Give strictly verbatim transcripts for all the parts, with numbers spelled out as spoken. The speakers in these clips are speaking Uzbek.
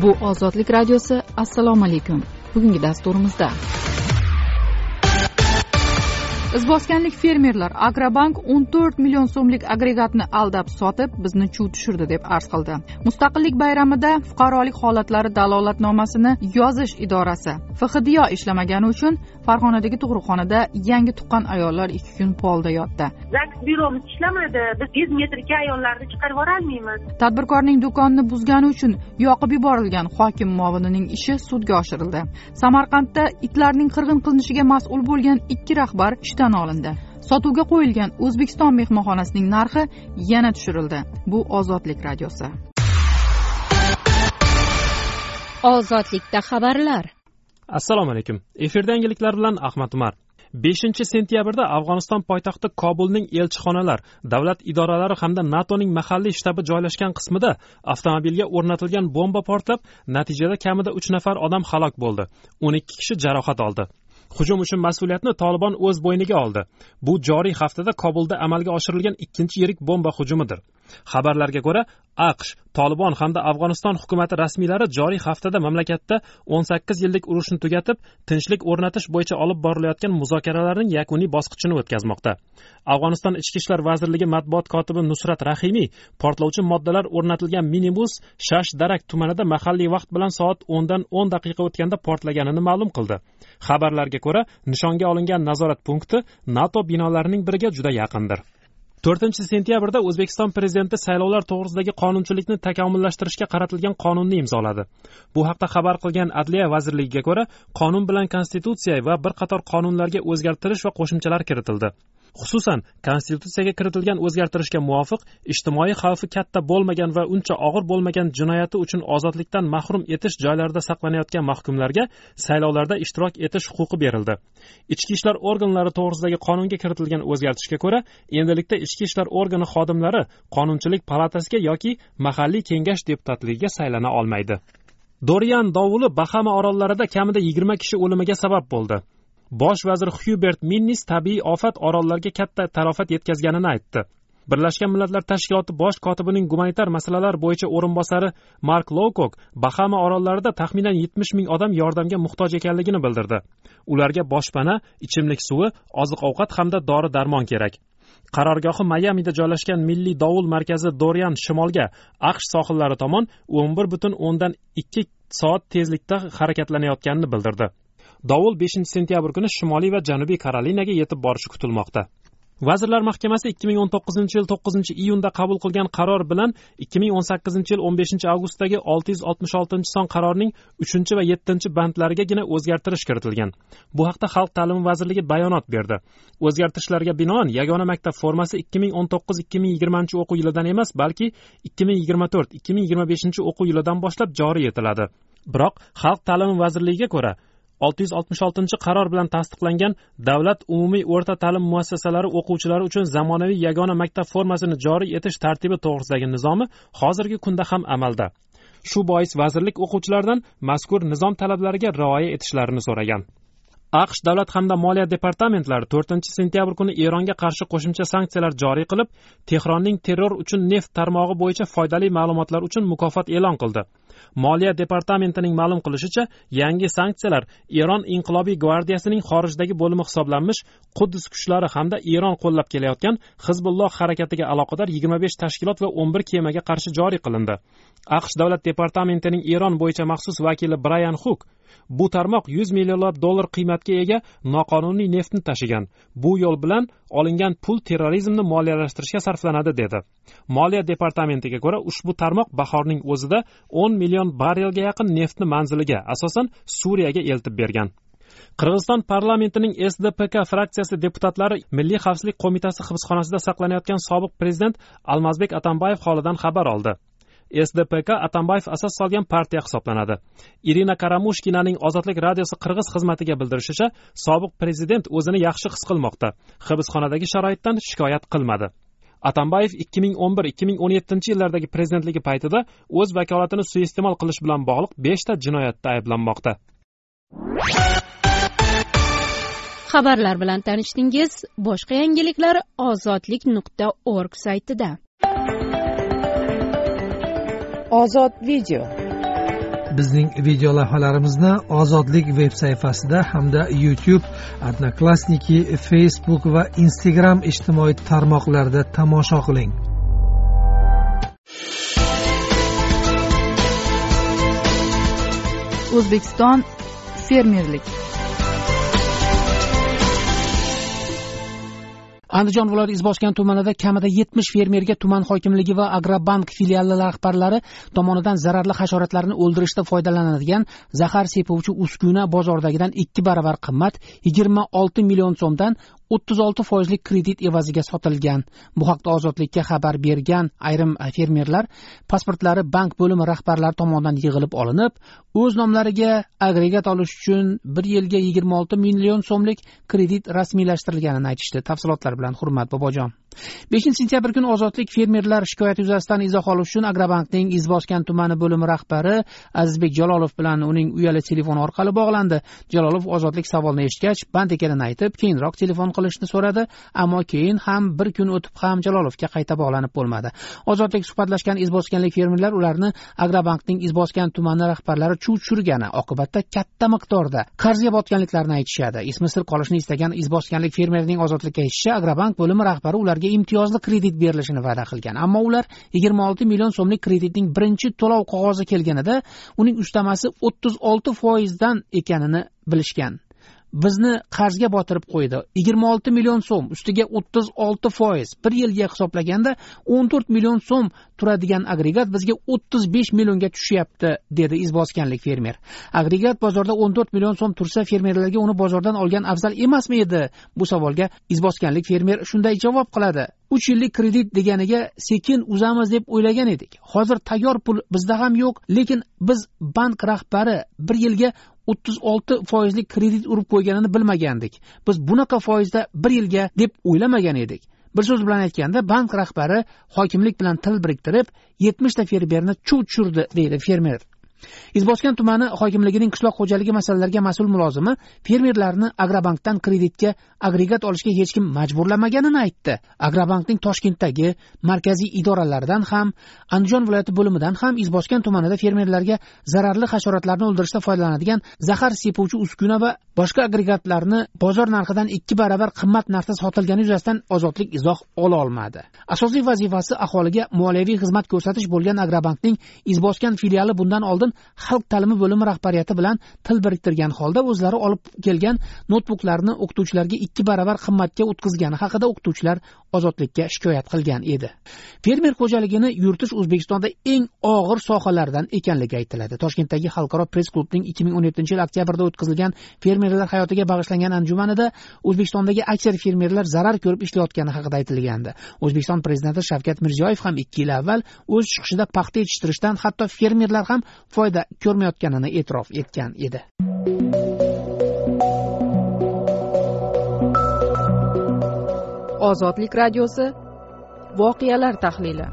Bu Ozodlik radiosi. Assalomu alaykum. Bugungi dasturimizda izboskanlik fermerlar Agrobank o'n to'rt million so'mlik agregatni aldab sotib, bizni chuv tushirdi deb arz qildi. Mustaqillik bayramida fuqarolik holatlari dalolatnomasini yozish idorasi F X D O ishlamagani uchun Farg'onadagi tug'ruqxonada yangi tuqqan ayollar ikki kun polda yotdi. Zaks byuromiz ishlamadi. Biz yuz metrga ayollarni chiqarib yuborolmaymiz. Tadbirkorning do'konini buzgani uchun yoqib yuborilgan hokim muovinining ishi sudga oshirildi. Samarqandda itlarning qirg'in qilinishiga mas'ul bo'lgan ikki rahbar ishdan olindi. Sotuvga qo'yilgan O'zbekiston mehmonxonasining narxi yana tushirildi. Bu Ozodlik radiosi. Ozodlikda xabarlar. Assalomu alaykum. Efirda yangiliklar bilan Ahmad Umar. beshinchi sentyabrda Afg'oniston poytaxti Kobulning elchixonalar, davlat idoralari hamda NATOning mahalliy shtabi joylashgan qismida avtomobilga o'rnatilgan bomba portlab, natijada kamida uch nafar odam halok bo'ldi. o'n ikki kishi jarohat oldi. Hujum uchun mas'uliyatni Taliban o'z bo'yniga oldi. Bu joriy haftada Kobulda amalga oshirilgan ikkinchi yirik bomba hujumidir. Xabarlarga ko'ra, AQSh, Taliban hamda Afg'oniston hukumati rasmiylari joriy haftada mamlakatda o'n sakkiz yillik urushni tugatib, tinchlik o'rnatish bo'yicha olib borilayotgan muzokaralarning yakuniy bosqichini o'tkazmoqda. Afg'oniston Ichki ishlar vazirligi matbuot kotibi Nusrat Rahimiy portlovchi moddalar o'rnatilgan minibus Shash-Darak tumanida mahalliy vaqt bilan soat o'ndan o'n daqiqa o'tganda portlaganini ma'lum qildi. Xabarlarga ko'ra, nishonga olingan nazorat punkti NATO binolarining biriga juda yaqindir. to'rtinchi sentyabrda O'zbekiston prezidenti saylovlar to'g'risidagi qonunchilikni takomillashtirishga qaratilgan qonunni imzoladi. Bu haqda xabar qilgan Adliya vazirligiga ko'ra, qonun bilan konstitutsiya va bir qator qonunlarga o'zgartirish va qo'shimchalar kiritildi. Xususan, konstitutsiyaga kiritilgan o'zgartirishga muvofiq ijtimoiy xavfi katta bo'lmagan va uncha og'ir bo'lmagan jinoyati uchun ozodlikdan mahrum etish joylarida saqlanayotgan mahkumlarga saylovlarda ishtirok etish huquqi berildi. Ichki ishlar organlari to'g'risidagi qonunga kiritilgan o'zgartirishga ko'ra, endilikda ichki ishlar organi xodimlari qonunchilik palatasiga yoki mahalliy kengash deputatligiga saylana olmaydi. Dorian dovuli Bahama orollarida kamida yigirma kishi o'limiga sabab bo'ldi. Bosh vazir Hubert Minnis tabiiy ofat orollarga katta talafot yetkazganini aytdi. Birlashgan Millatlar Tashkiloti bosh kotibining gumanitar masalalar bo'yicha o'rinbosari Mark Lowcock Bahama orollarida taxminan yetmish ming odam yordamga muhtoj ekanligini bildirdi. Ularga boshpana, ichimlik suvi, oziq-ovqat hamda dori-darmon kerak. Qarorgohi Mayamida joylashgan Milliy dovul markazi Dorian shimolga AQSh sohillari tomon o'n bir butun o'ndan ikki soat tezlikda harakatlanayotganini bildirdi. Dovul beshinchi sentyabr kuni Shimoliy va Janubiy Karolinaga yetib borishi kutilmoqda. Vazirlar Mahkamasi ikki ming o'n to'qqizinchi yil to'qqizinchi iyunda qabul qilgan qaror bilan ikki ming o'n sakkizinchi yil o'n beshinchi avgustdagi olti yuz oltmish oltinchi son qarorining uchinchi va yettinchi bandlarigagina o'zgartirish kiritilgan. Bu haqda Xalq ta'limi vazirligi bayonot berdi. O'zgartirishlarga binoan yagona maktab formasi ikki ming o'n to'qqiz ikki ming yigirmanchi o'quv yilidan emas, balki ikki ming yigirma to'rt ikki ming yigirma beshinchi o'quv yilidan boshlab joriy etiladi. Biroq Xalq ta'limi vazirligiga ko'ra, olti yuz oltmish oltinchi qaror bilan tasdiqlangan davlat umumiy o'rta ta'lim muassasalari o'quvchilari uchun zamonaviy yagona maktab formasini joriy etish tartibi to'g'risidagi nizomi hozirgi kunda ham amalda. Shu bois vazirlik o'quvchilardan mazkur nizom talablariga rioya etishlarini so'ragan. AQSh davlat hamda moliya departamentlari to'rtinchi sentyabr kuni Eronga qarshi qo'shimcha sanksiyalar joriy qilib, Tehronning terror uchun neft tarmog'i bo'yicha foydali ma'lumotlar uchun mukofot e'lon qildi. Moliya departamentining ma'lum qilishicha, yangi sanksiyalar Eron inqilobiy gvardiyasining xorijdagi bo'limi hisoblanmish Quddus kuchlari hamda Eron qo'llab kelayotgan Hizbulloh harakatiga aloqador yigirma besh tashkilot va o'n bir kemaga qarshi joriy qilindi. AQSh davlat departamentining Eron bo'yicha maxsus vakili Brian Hook bu tarmoq yuz millionlab dollar qiymatga ega noqonuniy neftni tashigan. Bu yo'l bilan olingan pul terrorizmni moliyalashtirishga sarflanadi dedi. Moliya departamentiga ko'ra, ushbu tarmoq bahorning o'zida o'n million barrelga yaqin neftni manziliga, asosan Suriyaga eltib bergan. Qirg'iziston parlamentining S D P K fraksiyasi deputatlari Milliy xavfsizlik qo'mitasi hibsxonasida saqlanayotgan sobiq prezident Almazbek Atambayev holidan xabar oldi. S D P K Atambayev asos solgan partiya hisoblanadi. Irina Karamushkinaning Ozodlik radiosi qirg'iz xizmatiga bildirishicha, sobiq prezident o'zini yaxshi his qilmoqda. Hibsxonadagi sharoitdan shikoyat qilmadi. Atambayev ikki ming o'n bir ikki ming o'n yettinchi yillardagi prezidentligi paytida o'z vakolatini suiiste'mol qilish bilan bog'liq besh ta jinoyatda ayblanmoqda. Xabarlar bilan tanishdingiz. Boshqa yangiliklar ozodlik nuqta org saytida. Ozod video. Bizning video lavhalarimizni Ozodlik veb sayfasida hamda YouTube, Odnoklassniki, Facebook va Instagram ijtimoiy tarmoqlarida tomosha qiling. O'zbekiston fermerlik. Andijon viloyati Izboskan tumanida kamida yetmish fermerga tuman hokimligi va Agrobank filiali rahbarlari tomonidan zararli hasharotlarni o'ldirishda foydalanadigan zahar sepuvchi uskuna bozordagidan ikki baravar qimmat yigirma olti million so'mdan o'ttiz olti foizlik kredit evaziga sotilgan. Bu haqda Ozodlikka xabar bergan ayrim fermerlar pasportlari bank bo'limi rahbarlari tomonidan yig'ilib olinib, o'z nomlariga agregat olish uchun bir yilga yigirma olti million so'mlik kredit rasmiylashtirilganini aytishdi. Tafsilotlar bilan Hurmat Bobojon. beshinchi sentyabr kuni Ozodlik fermerlar shikoyati yuzasidan izoh olish uchun Agrobankning Izboskan tumani bo'limi rahbari Azizbek Jalolov bilan uning uyali telefoni orqali bog'landi. Jalolov Ozodlik savolni eshitgach, band ekanini aytib, keyinroq telefon qilishni so'radi, ammo keyin ham bir kun o'tib ham Jalolovga qayta bog'lanib bo'lmadi. Ozodlik suhbatlashgan izboskanlik fermerlar ularni Agrobankning Izboskan tumani rahbarlari chuv tushirgani, oqibatda katta miqdorda qarzga botganliklarini aytishadi. Ismi sir qolishni istagan izboskanlik fermerning Ozodlikka aytishicha, Agrobank bo'limi rahbari ularga imtiyozli kredit berilishini va'da qilgan. Ammo ular yigirma olti million so'mlik kreditning birinchi to'lov qog'ozi kelganida uning ustamasi o'ttiz olti foizdan ekanini bilishgan. Bizni qarzga botirib qo'ydi. yigirma olti million so'm ustiga o'ttiz olti foiz. Bir yilga hisoblaganda o'n to'rt million so'm turadigan agregat bizga o'ttiz besh millionga tushyapti, dedi izboskanlik fermer. Agregat bozorda o'n to'rt million so'm tursa, fermerlarga uni bozordan olgan afzal emasmi edi? Bu savolga izboskanlik fermer shunday javob qiladi: uch yillik kredit deganiga sekin uzamiz deb o'ylagan edik. Hozir tayyor pul bizda ham yo'q, lekin biz bank rahbari bir yilga o'ttiz olti foizlik kredit urib qo'yganini bilmagandik. Biz bunaqa foizda bir yilga deb o'ylamagan edik. Bir so'z bilan aytganda, bank rahbari hokimlik bilan til biriktirib yetmish ta fermerni chuv tushirdi, deydi fermer. Izboskan tumani hokimligining qishloq xo'jaligi masalalariga mas'ul mulozimi fermerlarni Agrobankdan kreditga agregat olishga hech kim majburlamaganini aytdi. Agrobankning Toshkentdagi markaziy idoralaridan ham, Andijon viloyati bo'limidan ham Izboskan tumanida fermerlarga zararli hasharotlarni o'ldirishda foydalanadigan zahar sepuvchi uskuna va boshqa agregatlarni bozor narxidan ikki baravar qimmat narxda sotilgani yuzasidan Ozodlik izoh ola olmadi. Asosiy vazifasi aholiga moliyaviy xizmat ko'rsatish bo'lgan Agrobankning Izboskan filiali bundan oldin xalq ta'limi bo'limi rahbariyati bilan til biriktirgan holda o'zlari olib kelgan notebooklarni o'qituvchilarga ikki baravar qimmatga o'tkazgani haqida o'qituvchilar Ozodlikka shikoyat qilgan edi. Fermer xo'jaligini yuritish O'zbekistonda eng og'ir sohalardan ekanligi aytiladi. Toshkentdagi Xalqaro press klubning ikki ming o'n yettinchi yil oktyabrda o'tkazilgan fermerlar hayotiga bag'ishlangan anjumanida O'zbekistondagi aksar fermerlar zarar ko'rib ishlayotgani haqida aytilgandi. O'zbekiston prezidenti Shavkat Mirziyoyev ham ikki yil avval o'z chiqishida paxta yetishtirishdan hatto fermerlar ham foyda ko'rmayotganini e'tirof etgan edi. Ozodlik radiosi voqealar tahlili.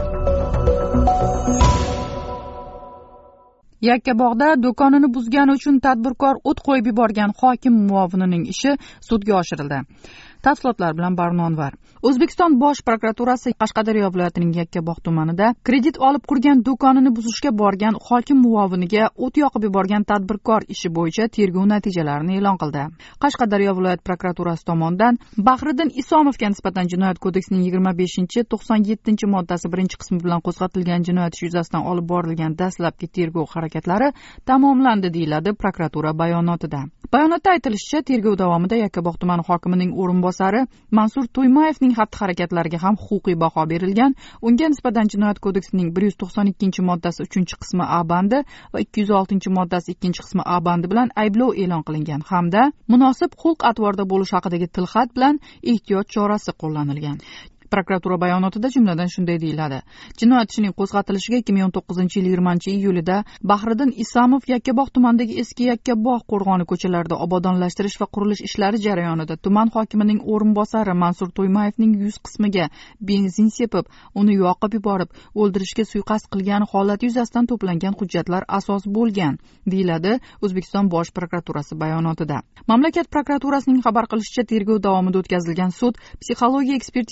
Yakkabog'da do'konini buzgani uchun tadbirkor o't qo'yib yuborgan hokim muovinining ishi sudga oshirildi. Tafsilotlar bilan Barnonvar. O'zbekiston Bosh prokuraturasi Qashqadaryo viloyatining Yakkabog' tumanida kredit olib qurgan do'konini buzishga borgan hokim muoviniga o't yoqib yuborgan tadbirkor ishi bo'yicha tergov natijalarini e'lon qildi. Qashqadaryo viloyat prokuraturasi tomonidan Bahriddin Isomovga nisbatan Jinoyat kodeksining yigirma beshinchi to'qson yettinchi moddasi birinchi qismi bilan qo'zg'atilgan jinoyat ishi yuzasidan olib borilgan dastlabki tergov harakatlari tamomlandi, deyiladi prokuratura bayonotida. Bayonotda aytilishicha, tergov davomida Yakkabog' tumani hokimining o'rinbosari Mansur To'ymayevning xatti-harakatlariga ham huquqiy baho berilgan. Unga nisbatan Jinoyat kodeksining bir yuz to'qson ikkinchi moddasi uchinchi qismi A bandi va ikki yuz oltinchi moddasi ikkinchi qismi A bandi bilan ayblov e'lon qilingan hamda munosib xulq-atvorda bo'lish haqidagi tilxat bilan ehtiyot chorasi qo'llanilgan. Prokuratura bayonotida jumladan shunday deyiladi: jinoyat ishining qo'zg'atilishiga ikki ming o'n to'qqizinchi yil yigirmanchi iyulida Bahriddin Isomov Yakkabog' tumanidagi eski Yakkabog' qo'rg'oni ko'chalarida obodonlashtirish va qurilish ishlari jarayonida tuman hokimining o'rinbosari Mansur To'ymayevning yuz qismiga benzin sepib, uni yoqib yuborib, o'ldirishga suiqasd qilgan holati yuzasidan to'plangan hujjatlar asos bo'lgan, deyiladi O'zbekiston Bosh prokuraturasi bayonotida. Mamlakat prokuraturasining xabar qilishicha, tergov davomida o'tkazilgan sud psixologiya ekspertizasining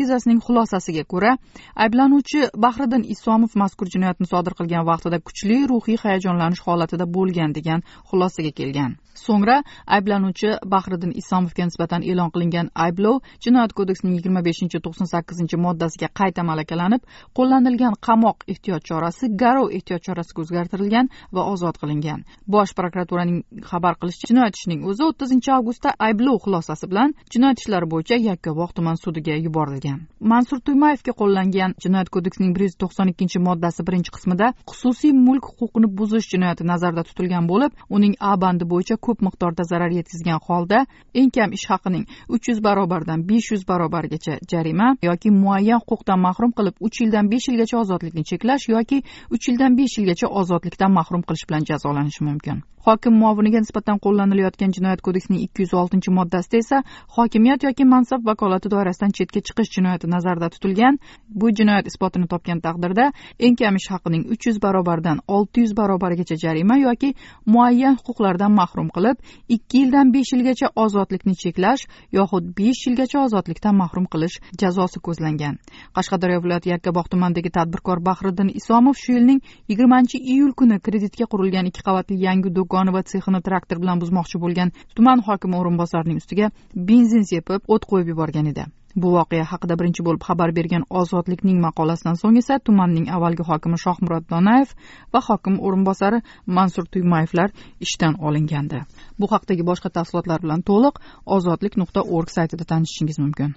xulosasiga ko'ra, ayblanuvchi Bahriddin Isomov mazkur jinoyatni sodir qilgan vaqtida kuchli ruhiy hayajonlanish holatida bo'lgan degan xulosaga kelgan. So'ngra ayblanuvchi Bahriddin Isomovga nisbatan e'lon qilingan ayblov Jinoyat kodeksining yigirma beshinchi to'qson sakkizinchi moddasiga qayta malakalanib, qo'llanilgan qamoq ehtiyot chorasi garov ehtiyot chorasiga o'zgartirilgan va ozod qilingan. Bosh prokuraturaning xabar qilishicha, jinoyat ishining o'zi o'ttizinchi avgustda ayblov xulosasi bilan jinoyat ishlari bo'yicha Yakkabog' tuman sudiga yuborilgan. Mansur Tuymayevga qo'llangan Jinoyat kodeksining bir yuz to'qson ikkinchi moddasi birinchi qismida xususiy mulk huquqini buzish jinoyati nazarda tutilgan bo'lib, uning A bandi bo'yicha ko'p miqdorda zarar yetkazgan holda eng kam ish haqining uch yuz barobardan besh yuz barobargacha jarima yoki muayyan huquqdan mahrum qilib uch yildan besh yilgacha ozodlikni cheklash yoki uch yildan besh yilgacha ozodlikdan mahrum qilish bilan jazolanishi mumkin. Hokim muoviniga nisbatan qo'llanilayotgan Jinoyat kodeksining ikki yuz oltinchi moddasida esa hokimiyat yoki mansab vakolati doirasidan chetga chiqish jinoyati nazarda tutilgan. Bu jinoyat isbotini topgan taqdirda eng kam ish haqining uch yuz barobardan olti yuz barobargacha jarima yoki muayyan huquqlardan mahrum qilib ikki yildan besh yilgacha ozodlikni cheklash yoxud besh yilgacha ozodlikdan mahrum qilish jazosi ko'zlangan. Qashqadaryo viloyati Yakkabog' tumanidagi tadbirkor Bahriddin Isomov shu yilning yigirmanchi iyul kuni kreditga qurilgan ikki qavatli yangi do'koni va sexini traktor bilan buzmoqchi bo'lgan tuman hokimi o'rinbosarining ustiga benzin sepib, o't qo'yib yuborgan edi. Bu voqea haqida birinchi bo'lib xabar bergan Ozodlikning maqolasidan so'ng esa tumanning avvalgi hokimi Shohmurod Donayev va hokim o'rinbosari Mansur Tuymayevlar ishdan olingandi. Bu haqdagi boshqa tafsilotlar bilan to'liq ozodlik nuqta org saytida tanishishingiz mumkin.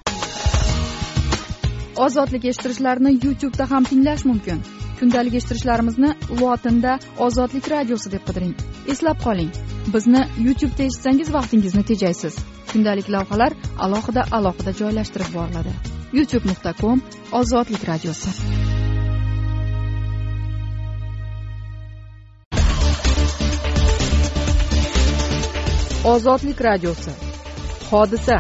Ozodlik eshittirishlarni YouTube'da ham tinglash mumkin. Kundalik eshittirishlarimizni lotinda Ozodlik radiosi deb qidiring. Eslab qoling, bizni YouTube'da eshitsangiz vaqtingizni tejaysiz. Kundalik lavhalar alohida alohida joylashtirib boriladi. youtube nuqta com Ozodlik radiosi. Ozodlik radiosi. Hodisa.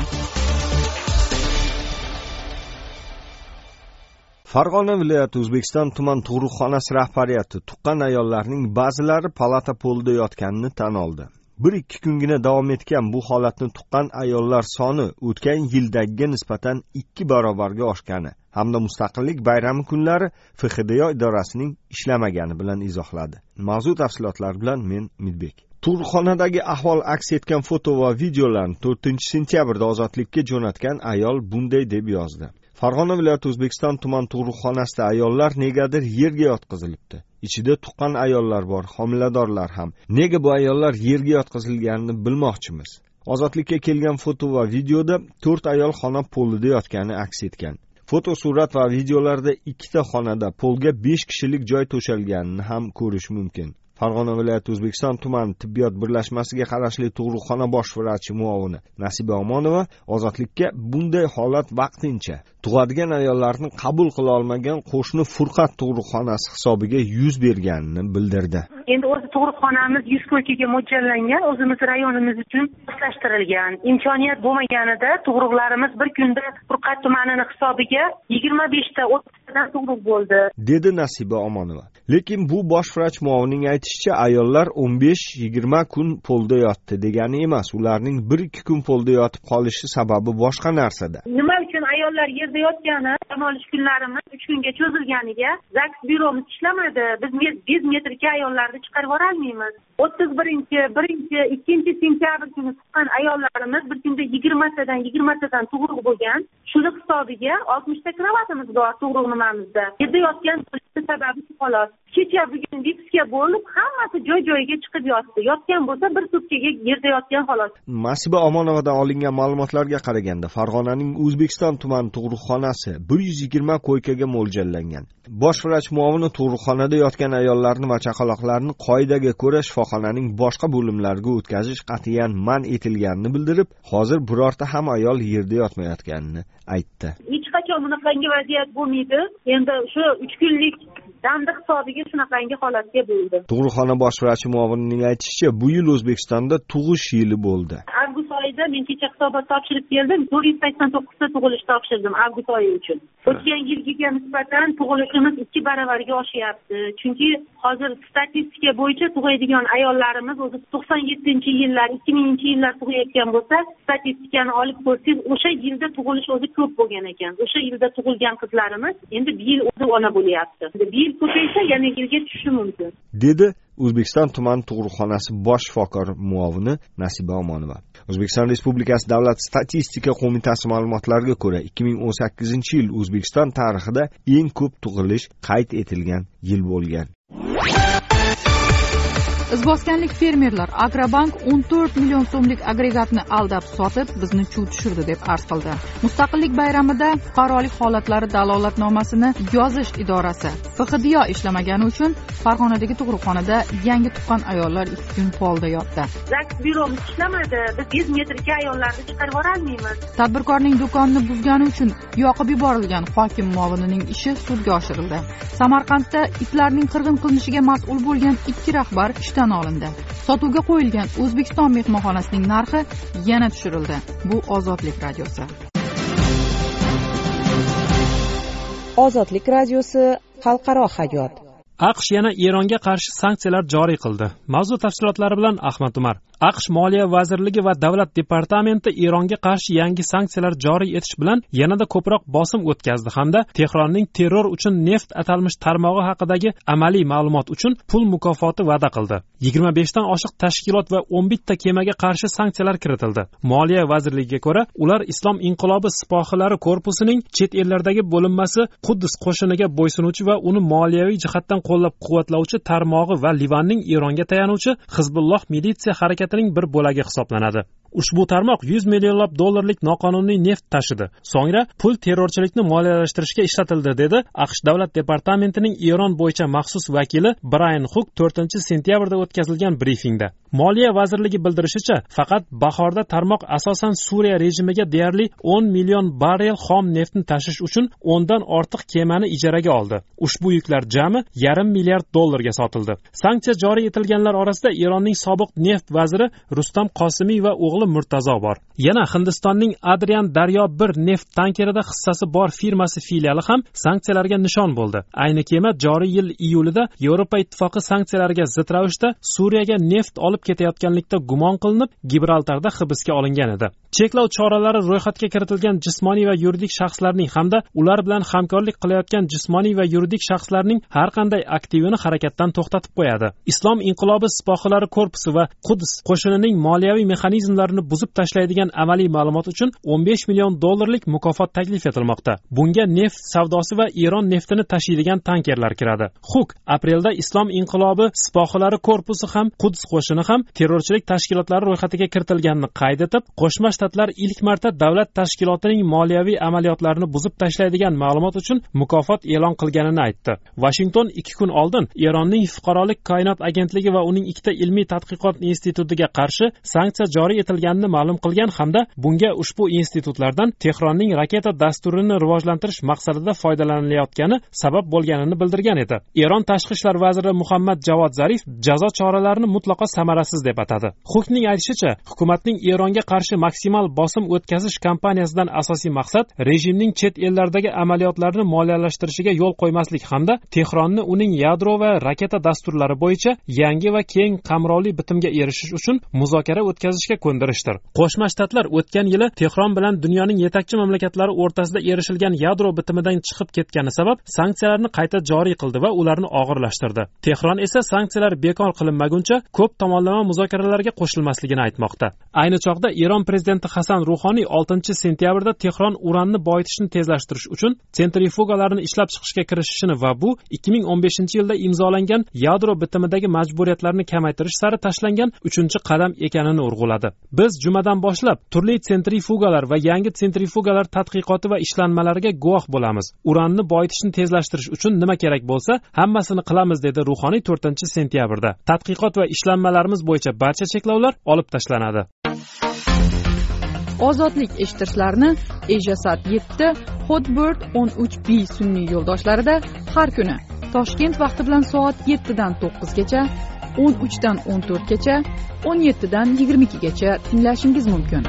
Farg'ona viloyati O'zbekiston tuman tug'ruqxonasi rahbariyati tuqqan ayollarning ba'zilari palata polida yotganini tan oldi. bir ikki kungina davom etgan bu holatni tuqqan ayollar soni o'tgan yildagiga nisbatan ikki barobarga oshgani hamda mustaqillik bayrami kunlari F X D O idorasining ishlamagani bilan izohladi. Mavzu tafsilotlar bilan men Midbek. Tug'ruqxonadagi ahvol aks etgan foto va videolarni to'rtinchi sentyabrda Ozodlikka jo'natgan ayol bunday deb yozdi. Farg'ona viloyati O'zbekiston tuman tug'ruqxonasida ayollar negadir yerga yotqizilibdi. Ichida tuqqan ayollar bor, homiladorlar ham. Nega bu ayollar yerga yotqizilganini bilmoqchimiz. Ozodlikka kelgan foto va videoda to'rt ayol xona polida yotgani aks etgan. Foto, surat va videolarda ikkita xonada polga besh kishilik joy to'shalganini ham ko'rish mumkin. Farg'ona viloyati O'zbekiston tuman tibbiyot birlashmasiga qarashli tug'ruqxona bosh vrachi muovini Nasiba Omonova Ozodlikka bunday holat vaqtincha tug'adigan ayollarni qabul qila olmagan qo'shni Furqat tug'ruqxonasi hisobiga yuz berganini bildirdi. Endi o'zi tug'ruqxonamiz yuz ko'chaga mo'ljallangan, o'zimiz rayonimiz uchun moslashtirilgan. Imkoniyat bo'lmaganida tug'ruqlarimiz bir kunda Furqat tumanining hisobiga yigirma beshta o'ttizdan tug'ruq bo'ldi, dedi Nasiba Omonova. Lekin bu bosh vrach muovinining aytishicha, ayollar o'n besh yigirma kun polda yotdi degani emas. Ularning bir ikki kun polda yotib qolishi sababi boshqa narsada. Nima uchun ayollar yerda yotgani, dam olish kunlarimiz uch kunga cho'zilganiga ZAGS byuromiz ishlamadi. Biz besh metrga ayollarni chiqarib yubora olmaymiz. o'ttiz birinchi, birinchi, ikkinchi sentyabr kuni tuqqan ayollarimiz bir kunda yigirmatadan yigirmatadan tug'ruq bo'lgan. Shuni hisobiga oltmishta kravatimiz bor tug'ruq nimamizda. Yerda yotgan sababi xolos. Kecha bugun vipsga bo'lib, hammasi joy-joyiga chiqib yotdi. Yotgan bo'lsa bir sutkaga yerda yotgan xolos. Nasiba Omonovadan olingan ma'lumotlarga qaraganda, Farg'onaning O'zbekiston tuman tug'ruqxonasi bir yuz yigirma koykaga mo'ljallangan. Bosh vrach muovini tug'ruqxonada yotgan ayollarni va chaqaloqlarni qoidaga ko'ra shifoxonaning boshqa bo'limlariga o'tkazish qat'iyan man etilganini bildirib, hozir birorta ham ayol yerda yotmayotganini aytdi. Hech qachon bunaqangi vaziyat bo'lmaydi. Endi shu uch kunlik damda hisobiga shunaqangi holatga bo'ldi. Tug'ruqxona bosh vrachi muovinining aytishicha, bu yil O'zbekistonda tug'ish yili bo'ldi. Avgust oyi oyda men kecha hisobot topshirib keldim, to'rt yuz sakson to'qqizta tug'ilish topshirdim avgust oyi uchun. O'tgan yilgiga nisbatan tug'ilishimiz ikki baravarga oshyapti. Chunki hozir statistika bo'yicha tug'aydigan ayollarimiz o'zi to'qson yettinchi yillar, ikki minginchi yillar tug'ayotgan bo'lsa, statistikani olib ko'rsangiz, o'sha yilda tug'ilish o'zi ko'p bo'lgan ekan. O'sha yilda tug'ilgan qizlarimiz endi bu yil o'zi ona bo'lyapti. Bu yil ko'paysa yana yilga tushishi mumkin. Dedi O'zbekiston tuman tug'ruqxonasi bosh shifokor muovini Nasiba Omonova. O'zbekiston Respublikasi Davlat statistika qo'mitasi ma'lumotlariga ko'ra, ikki ming o'n sakkizinchi yil O'zbekiston tarixida eng ko'p tug'ilish qayd etilgan yil bo'lgan. Izboskanlik fermerlar Agrobank o'n to'rt million so'mlik agregatni aldab sotib, bizni chuv tushirdi deb arz qildi. Mustaqillik bayramida fuqarolik holatlari dalolatnomasini yozish idorasi F X D O ishlamagani uchun Farg'onadagi tug'ruqxonada yangi tuqqan ayollar ikki kun polda yotdi. Zaks byuromiz ishlamadi. Biz yuz metrga ayollarni chiqarib yubora olmaymiz. Tadbirkorning do'konini buzgani uchun yoqib yuborilgan hokim muovinining ishi sudga oshirildi. Samarqandda itlarning qirg'in qilinishiga mas'ul bo'lgan ikki rahbar ishdan olindi. Sotuvga qo'yilgan O'zbekiston mehmonxonasining narxi yana tushirildi. Bu Ozodlik radiosi. Ozodlik radiosi xalqaro hayot. AQSh yana Eronga qarshi sanksiyalar joriy qildi. Mavzu tafsilotlari bilan Ahmad Umar. AQSh Moliya vazirligi va davlat departamenti Eronga qarshi yangi sanksiyalar joriy etish bilan yanada ko'proq bosim o'tkazdi hamda Tehronning terror uchun neft atalmish tarmog'i haqidagi amaliy ma'lumot uchun pul mukofoti va'da qildi. yigirma beshdan oshiq tashkilot va o'n bitta kemaga qarshi sanksiyalar kiritildi. Moliya vazirligiga ko'ra, ular Islom inqilobi sipohilari korpusining chet ellardagi bo'linmasi Quddus qo'shiniga bo'ysunuvchi va uni moliyaviy jihatdan qo'llab-quvvatlovchi tarmog'i va Livanning Eronga tayanuvchi Hizbulloh militsiya harakatining bir bo'lagi hisoblanadi. Ushbu tarmoq yuz millionlab dollarlik noqonuniy neft tashidi. So'ngra pul terrorchilikni moliyalashtirishga ishlatildi, dedi AQSh davlat departamentining Eron bo'yicha maxsus vakili Brian Hook to'rtinchi sentyabrda o'tkazilgan brifingda. Moliya vazirligi bildirishicha, faqat bahorda tarmoq asosan Suriya rejimiga deyarli o'n million barrel xom neftni tashish uchun o'ndan ortiq kemani ijaraga oldi. Ushbu yuklar jami yarim milliard dollarga sotildi. Sanksiya joriy etilganlar orasida Eronning sobiq neft vaziri Rustam Qosimiy va o'g'li Murtazo bor. Yana Hindistonning Adrian Daryo bir neft tankerida hissasi bor firmasi filiali ham sanksiyalarga nishon bo'ldi. Ayni kema joriy yil iyulida Yevropa ittifoqi sanksiyalariga zid ravishda Suriyaga neft olib ketayotganlikda gumon qilinib, Gibraltarda hibsga olingan edi. Cheklov choralari ro'yxatga kiritilgan jismoniy va yuridik shaxslarning hamda ular bilan hamkorlik qilayotgan jismoniy va yuridik shaxslarning har qanday aktivini harakatdan to'xtatib qo'yadi. Islom inqilobi sipohilari korpusi va Quddus qo'shinining moliyaviy mexanizmlarini buzib tashlaydigan amaliy ma'lumot uchun o'n besh million dollarlik mukofot taklif etilmoqda. Bunga neft savdosi va Eron neftini tashiydigan tankerlar kiradi. Huk aprelda Islom inqilobi sipohilari korpusi ham Quddus qo'shini ham terrorchilik tashkilotlari ro'yxatiga kiritilganini qayd etib, Qo'shma Shtatlar ilk marta davlat tashkilotining moliyaviy amaliyotlarini buzib tashlaydigan ma'lumot uchun mukofot e'lon qilganini aytdi. Washington ikki kun oldin Eronning fuqarolik koinot agentligi va uning ikkita ilmiy tadqiqot institutiga qarshi sanksiya joriy etilganini ma'lum qilgan hamda bunga ushbu institutlardan Tehronning raketa dasturini rivojlantirish maqsadida foydalanilayotgani sabab bo'lganini bildirgan edi. Eron tashqi ishlar vaziri Muhammad Javod Zarif jazo choralarini mutlaqo samarasiz deb atadi. Hukning aytishicha, hukumatning Eronga qarshi maksimal bosim o'tkazish kampaniyasidan asosiy maqsad rejimning chet ellardagi amaliyotlarini moliyalashtirishiga yo'l qo'ymaslik hamda Tehronni uning yadro va raketa dasturlari bo'yicha yangi va keng qamrovli bitimga erishish uchun muzokara o'tkazishga ko'ndirishdir. Qo'shma Shtatlar o'tgan yili Tehron bilan dunyoning yetakchi mamlakatlari o'rtasida erishilgan yadro bitimidan chiqib ketgani sabab sanksiyalarni qayta joriy qildi va ularni og'irlashtirdi. Tehron esa sanksiyalar bekor qilinmaguncha ko'p tomonlama muzokaralarga qo'shilmasligini aytmoqda. Ayni chog'da Eron prezidenti Hasan Ruhoniy oltinchi sentyabrda Tehron uranni boyitishni tezlashtirish uchun sentrifugalarni ishlab chiqishga kirishishini va bu ikki ming o'n beshinchi yilda imzolangan yadro bitimidagi majburiyatlarni kamaytirish sari tashlangan uchinchi qadam ekanini urg'uladi. Biz jumadan boshlab turli sentrifugalar va yangi sentrifugalar tadqiqoti va ishlanmalariga guvoh bo'lamiz. Uranni boyitishni tezlashtirish uchun nima kerak bo'lsa, hammasini qilamiz, dedi Ruhoniy to'rtinchi sentyabrda. Tadqiqot va ishlanmalarimiz bo'yicha barcha cheklovlar olib tashlanadi. Ozodlik eshittirishlarni Ejasat yetti, Hotbird o'n uch B sun'iy yo'ldoshlarida har kuni Toshkent vaqti bilan soat yettidan to'qqizgacha o'n uchdan o'n to'rtgacha, o'n yettidan yigirma ikkigacha tinglashingiz mumkin.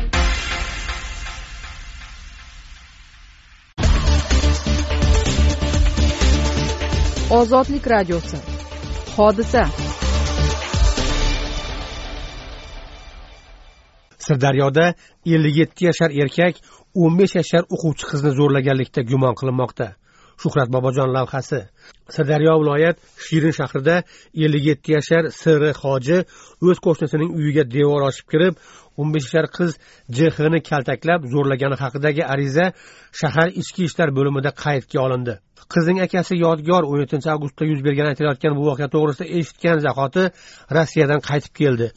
Ozodlik radiosi. Hodisa. Sirdaryoda ellik yetti yashar erkak o'n besh yashar o'quvchi qizni zo'rlaganlikda gumon qilinmoqda. Shuhrat Bobojon lavhasi. Sirdaryo viloyat Shirin shahrida ellik yetti yashar S R Hoji o'z qo'shnisining uyiga devor oshib kirib, o'n besh yashar qiz J X ni kaltaklab zo'rlagani haqidagi ariza shahar ichki ishlar bo'limida qaydga olindi. Qizning akasi Yodgor o'n yettinchi avgustda yuz bergan aytilayotgan bu voqea to'g'risida eshitgan zahoti Rossiyadan qaytib keldi.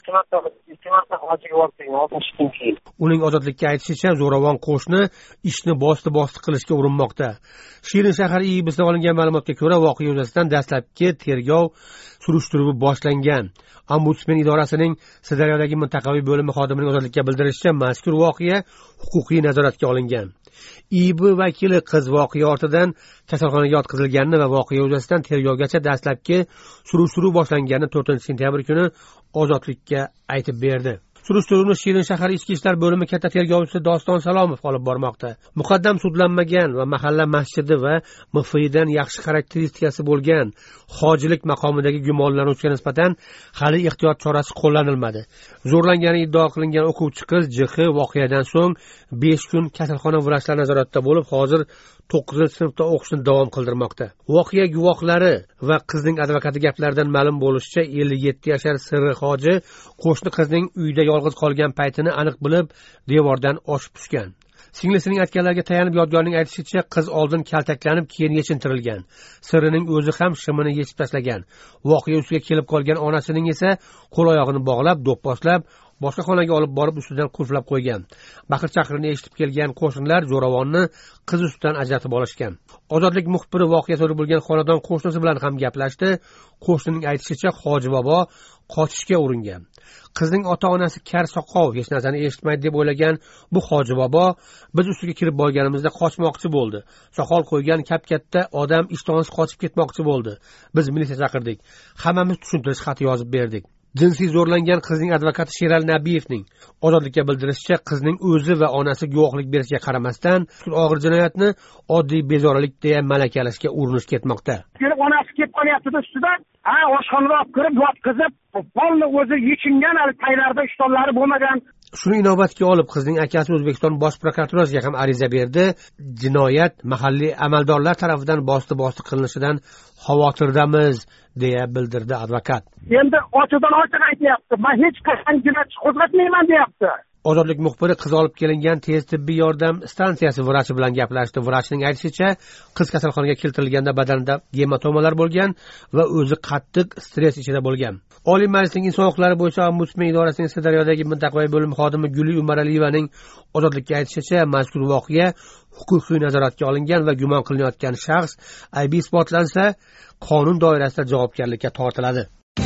Uning ozodlikka aytishicha, zo'ravon qo'shni ishni bosti-bosti qilishga urinmoqda. Shirin shahar I I B'sidan olingan ma'lumotga ko'ra, voqea yuzasidan dastlabki tergov surishtiruvi boshlangan. Ombudsman idorasining Sirdaryodagi mintaqaviy bo'limi xodimining ozodlikka bildirishicha, mazkur voqea huquqiy nazoratga olingan. I B vakili qiz voqea ortidan kasalxonaga yotqizilganini va voqea yuzasidan tergovgacha dastlabki surishtiruv boshlanganini to'rtinchi sentyabr kuni ozodlikka aytib berdi. Surishtiruvni Shirin shahar ichki ishlar bo'limi katta tergovchisi Doston Salomov olib bormoqda. Muqaddam sudlanmagan va mahalla masjidi va M F Idan yaxshi xarakteristikasi bo'lgan hojilik maqomidagi gumonlanuvchiga nisbatan hali ehtiyot chorasi qo'llanilmadi. Zo'rlangani iddao qilingan o'quvchi qiz J X voqeadan so'ng besh kun kasalxona vrachlari nazoratida bo'lib, hozir to'qqizinchi sinfda o'qishni davom qildirmoqda. Voqea guvohlari va qizning advokati gaplaridan ma'lum bo'lishicha, ellik yetti yashar S R Hoji qo'shni qizning uyda yolg'iz qolgan paytini aniq bilib, devordan oshib tushgan. Singlisining aytganlariga tayanib Yodgorning aytishicha, qiz oldin kaltaklanib, keyin yechintirilgan. Sirining o'zi ham shimini yechib tashlagan. Voqea ustiga kelib qolgan onasining esa qo'l oyog'ini bog'lab, do'pposlab, boshqa xonaga olib borib ustidan qulflab qo'ygan. Baqir-chaqirini eshitib kelgan qo'shnilar zo'ravonni qiz ustidan ajratib olishgan. Ozodlik muxbiri voqea sodir bo'lgan xonadon qo'shnisi bilan ham gaplashdi. Qo'shnining aytishicha, Hoji bobo qochishga uringan. Qizning ota-onasi kar soqov, hech narsani eshitmaydi deb o'ylagan bu Hoji bobo biz ustiga kirib borganimizda qochmoqchi bo'ldi. Soqol qo'ygan kap-katta odam ishtonsiz qochib ketmoqchi bo'ldi. Biz militsiya chaqirdik. Hammamiz tushuntirish xati yozib berdik. Jinsiy zo'rlangan qizning advokati Sheral Nabiyevning ozodlikka bildirishicha, qizning o'zi va onasi guvohlik berishiga qaramasdan og'ir jinoyatni oddiy bezorilik deya malakalashga urinish ketmoqda. Onasi kelib qolyapti ustidan, ha, oshxonaga olib kirib, yotqizib, polni o'zi yechingan, paylarda ishtonlari bo'lmagan. Shuni inobatga olib, qizning akasi O'zbekiston Bosh prokuraturasiga ham ariza berdi. Jinoyat mahalliy amaldorlar tomonidan bosti-bosti qilinishidan xavotirdamiz deya bildirdi advokat. Endi ochiqdan ochiq aytyapti, men hech qachon jinoyat qo'zg'atmayman deyapti. Ozodlik muxbiri qiz olib kelingan tez tibbiy yordam stansiyasi vrachi bilan gaplashdi. Vrachning aytishicha, qiz kasalxonaga keltirilganda badanida gematomalar bo'lgan va o'zi qattiq stress ichida bo'lgan. Oliy Majlisning inson huquqlari bo'yicha Ombudsman idorasining Sirdaryodagi mintaqaviy bo'lim xodimi Guli Umaraliyevaning ozodlikka aytishicha, mazkur voqea huquqiy nazoratga olingan va gumon qilinayotgan shaxs aybi isbotlansa, qonun doirasida javobgarlikka tortiladi.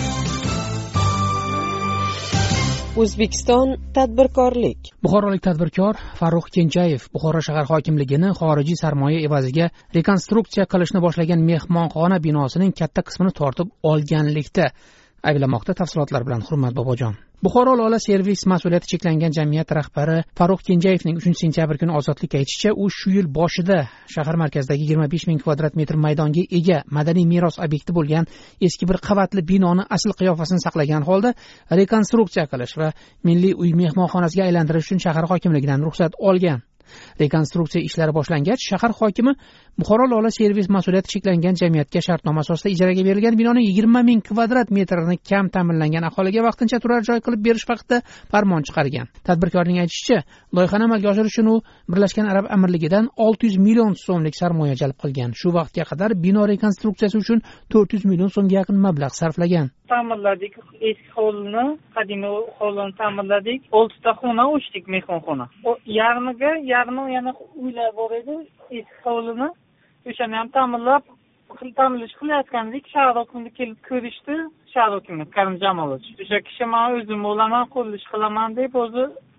O'zbekiston tadbirkorlik. Buxorolik tadbirkor Farruh Kenjayev Buxoro shahar hokimligini xorijiy sarmoya evaziga rekonstruksiya qilishni boshlagan mehmonxona binosining katta qismini tortib olganlikda ayblamoqda. Tafsilotlar bilan Hurmat Bobojon. Buxoro Lola servis mas'uliyati cheklangan jamiyat rahbari Farruh Kenjayevning uchinchi sentyabr kuni ozodlikka aytishicha, u shu yil boshida shahar markazidagi yigirma besh ming kvadrat metr maydonga ega madaniy meros obyekti bo'lgan eski bir qavatli binoni asl qiyofasini saqlagan holda rekonstruksiya qilish va milliy uy mehmonxonasiga aylantirish uchun shahar hokimligidan ruxsat olgan. Rekonstruksiya ishlari boshlangach, shahar hokimi Buxoro Lola servis mas'uliyati cheklangan jamiyatga shartnoma asosida ijaraga berilgan binoning yigirma ming kvadrat metrini kam ta'minlangan aholiga vaqtincha turar joy qilib berish haqida farmon chiqargan. Tadbirkorning aytishicha, loyihani amalga oshirish uchun u Birlashgan Arab Amirligidan olti yuz million so'mlik sarmoya jalb qilgan. Shu vaqtga qadar bino rekonstruksiyasi uchun to'rt yuz million so'mga yaqin mablag' sarflagan. Ta'mirladik, eski hovlini, qadimiy hovlini ta'mirladik. oltita xona ochdik, mehmonxona. O yarmiga, yarmi yana uylar bor edi, eski hovlini. O'shani ham ta'mirlab, ta'mirlash qilayotgandik. Shahar hokimi kelib ko'rishdi. Shahar hokimi Karim Jamolovich. O'sha kishi men o'zim bo'laman, qurilish qilaman deb o'zi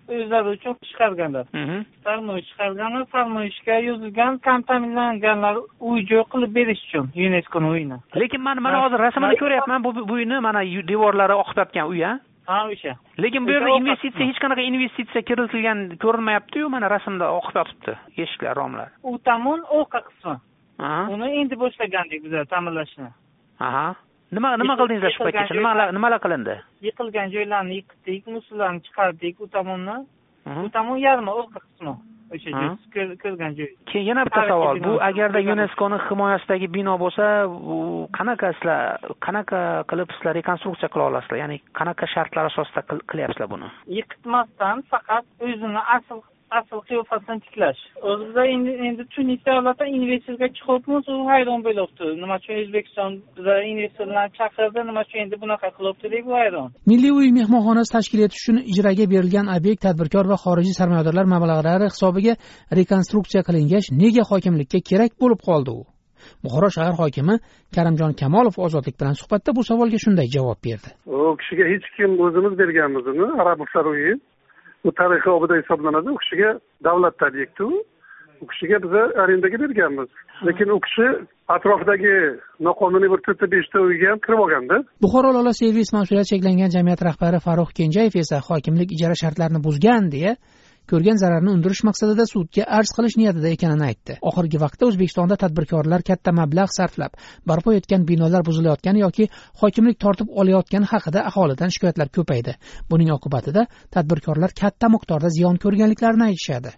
o'zlari uchun chiqarganlar. Farmoyish chiqarganlar, farmoyishga yozilgan kontaminlanganlar uy-joy qilib berish uchun yuneskoning uyini. Lekin men mana hozir rasmini ko'ryapman, bu bu uyni mana devorlari oqib yotgan uy, ha? Ha, o'sha. Lekin bu yerda investitsiya hech qanaqa investitsiya kiritilgan ko'rinmayapti-yu, mana rasmda oqib yotibdi eshiklar, romlar. U tomon orqa qismi. Uni endi boshlagandik biz ta'mirlashni. Aha. Nima nima qildingizlar shu paytgacha? Nimalar nimalar qilindi? Yiqilgan joylarni yıkdik, musullarni chiqardik, u tomonni. U tomon yarmi orqa qismi. O'sha ko'rgan joy. Keyin yana bitta savol. Bu agarda yuneskoning himoyasidagi bino bo'lsa, u qanaqa sizlar, qanaqa qilib sizlar rekonstruksiya qila olasizlar? Ya'ni qanaqa shartlar asosida qilyapsizlar buni? Yiqitmasdan faqat o'zini asl asl qiyofasini tiklash. O'zimizda endi endi Tunis davlati investorga chiqibmiz, u hayron bo'libdi. Nima uchun O'zbekiston biza investorlarni chaqirdi, nima uchun endi bunaqa qilibdi deb hayron. Milliy uy mehmonxonasi tashkil etish uchun ijaraga berilgan obyekt tadbirkor va xorijiy sarmoyadorlar mablag'lari hisobiga rekonstruksiya qilingach, nega hokimlikka kerak bo'lib qoldi u? Buxoro shahar hokimi Karimjon Kamolov Ozodlik bilan suhbatda bu savolga shunday javob berdi. U kishiga hech kim o'zimiz berganmiz uni, Arablar uyi. Bu tarixiy obida hisoblanadi. U kishiga davlat obyekti u. U kishiga biz arendaga berganmiz. Lekin u kishi atrofidagi noqonuniy bir to'rt besh ta uyga ham kirib olganda. Buxoro Lola servis mas'uliyati cheklangan jamiyat rahbari Farruh Kenjayev esa hokimlik ijara shartlarini buzgan deya ko'rgan zararni undirish maqsadida sudga arz qilish niyatida ekanini aytdi. Oxirgi vaqtda O'zbekistonda tadbirkorlar katta mablag' sarflab barpo etgan binolar buzilayotgani yoki hokimlik tortib olayotgani haqida aholidan shikoyatlar ko'paydi. Buning oqibatida tadbirkorlar katta miqdorda ziyon ko'rganliklarini aytishadi.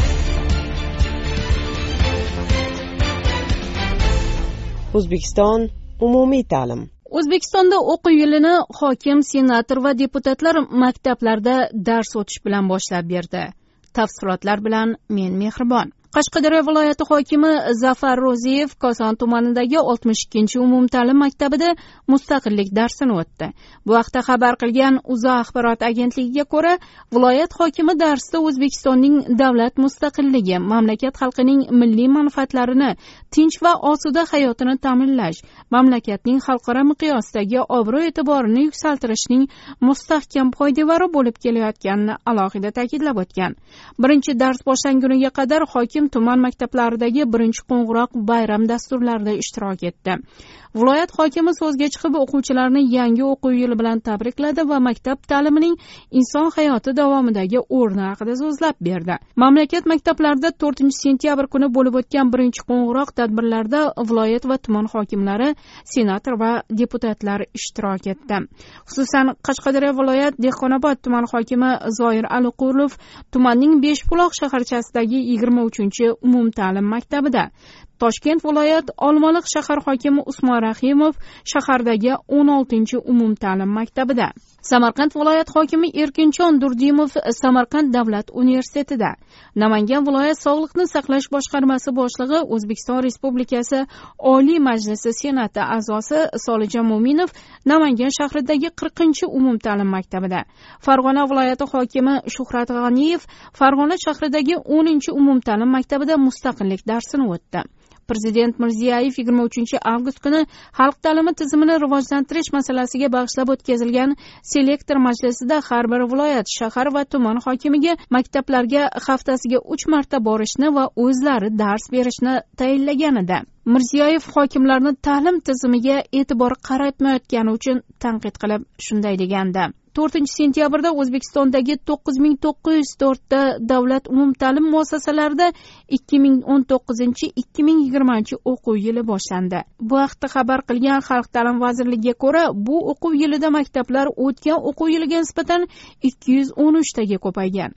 O'zbekiston umumiy ta'lim. O'zbekistonda o'quv yilini hokim, senator va deputatlar maktablarda dars o'tish bilan boshlab berdi. Tafsilotlar bilan men Mehribon. Qashqadaryo viloyati hokimi Zafar Ro'ziyev Koson tumanidagi oltmish ikkinchi umumta'lim maktabida mustaqillik darsini o'tdi. Bu haqda xabar qilgan UZA axborot agentligiga ko'ra, viloyat hokimi darsda O'zbekistonning davlat mustaqilligi, mamlakat xalqining milliy manfaatlarini, tinch va osuda hayotini ta'minlash, mamlakatning xalqaro miqyosdagi obro'-e'tiborini yuksaltirishning mustahkam poydevori bo'lib kelayotganini alohida ta'kidlab o'tgan. Birinchi dars boshlanguniga qadar hokim tuman maktablaridagi birinchi qo'ng'iroq bayram dasturlarida ishtirok etdi. Viloyat hokimi so'zga chiqib o'quvchilarni yangi o'quv yili bilan tabrikladi va maktab ta'limining inson hayoti davomidagi o'rni haqida so'zlab berdi. Mamlakat maktablarida to'rtinchi sentyabr kuni bo'lib o'tgan birinchi qo'ng'iroq tadbirlarda viloyat va tuman hokimlari, senator va deputatlar ishtirok etdi. Xususan, Qashqadaryo viloyat Dehqonobod tuman hokimi Zoir Aliqulov tumanning Beshbuloq shaharchasidagi yigirma uchinchi umumta'lim maktabida, Toshkent viloyat Olmaliq shahar hokimi Usmon Rahimov shahardagi o'n oltinchi umumta'lim maktabida, Samarqand viloyat hokimi Erkinjon Durdimov Samarqand davlat universitetida, Namangan viloyat Sog'liqni saqlash boshqarmasi boshlig'i O'zbekiston Respublikasi Oliy Majlisi Senati a'zosi Solijon Mo'minov Namangan shahridagi qirqinchi umumta'lim maktabida, Farg'ona viloyati hokimi Shuhrat G'aniyev Farg'ona shahridagi o'ninchi umumta'lim maktabida mustaqillik darsini o'tdi. Prezident Mirziyoyev yigirma uchinchi avgust kuni xalq ta'limi tizimini rivojlantirish masalasiga bag'ishlab o'tkazilgan selektor majlisida har bir viloyat, shahar va tuman hokimiga maktablarga haftasiga uch marta borishni va o'zlari dars berishni tayinlagan edi. Mirziyoyev hokimlarni ta'lim tizimiga e'tibor qaratmayotgani uchun tanqid qilib shunday degandi: to'rtinchi sentyabrda O'zbekistondagi to'qqiz ming to'qqiz yuz to'rt ta davlat umumta'lim muassasalarida ikki ming o'n to'qqizinchi ikki ming yigirmanchi o'quv yili boshlandi. Bu haqda xabar qilgan Xalq ta'limi vazirligiga ko'ra, bu o'quv yilida maktablar o'tgan o'quv yiliga nisbatan ikki yuz o'n uch taga ko'paygan.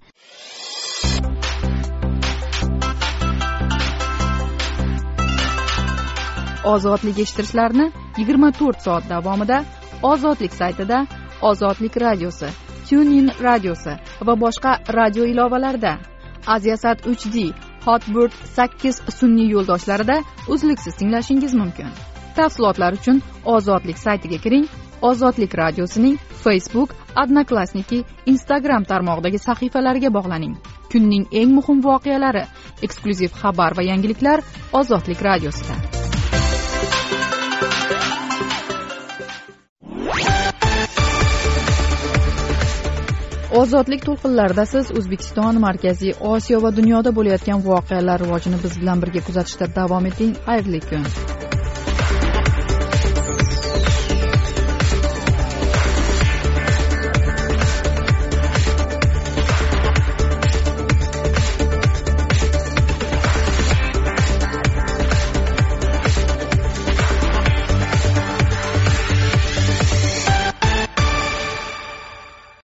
Ozodlik eshittirishlarni yigirma to'rt soat davomida Ozodlik saytida, Ozodlik radiosi, TuneIn radiosi va boshqa radio ilovalarida, Aziasat uch D, Hotbird sakkiz sun'iy yo'ldoshlarida uzluksiz tinglashingiz mumkin. Tafsilotlar uchun Ozodlik saytiga kiring. Ozodlik radiosining Facebook, Odnoklassniki, Instagram tarmog'idagi sahifalariga bog'laning. Kunning eng muhim voqealari, eksklyuziv xabar va yangiliklar Ozodlik radiosida. ozodlik to'lqinlarida siz O'zbekiston, Markaziy Osiyo va dunyoda bo'layotgan voqealar rivojini biz bilan birga kuzatishda davom eting. Xayrli kun.